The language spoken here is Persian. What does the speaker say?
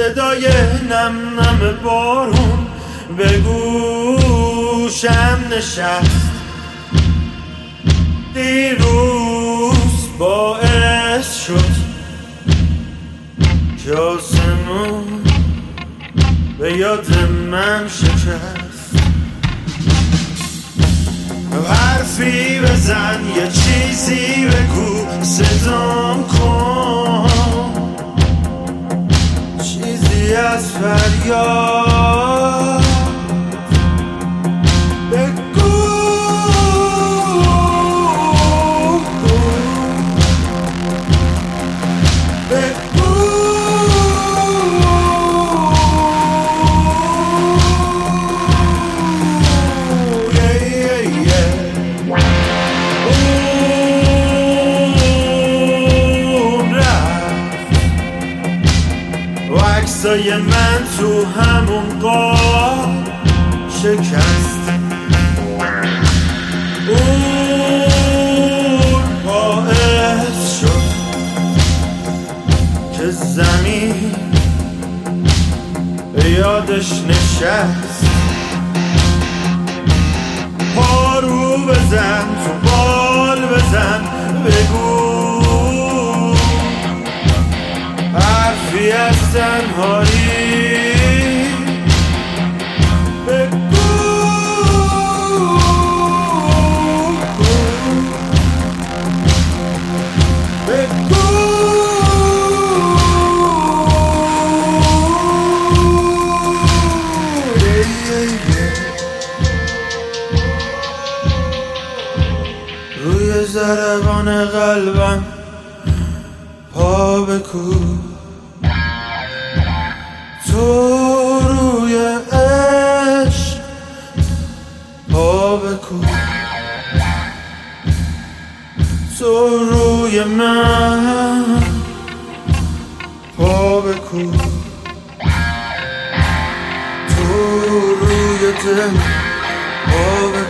صدای نم نم بارون به گوشم نشست. دیروز باعث شد که آسمون به یاد من شکست. حرفی بزن، یه چیزی بگو، صدام کن، چیزی از فریاد بگو. عکسای من تو همون قار شکست. اون باعث شد که زمین به یادش نشست. پارو بزن، تو بال بزن، بگو حرفی از تنهایی بگو. بگو روی ضربان قلبم پا بکوب، تو روی عشق پا بکوب، تو روی من پا بکوب، تو روی دل پا بکوب.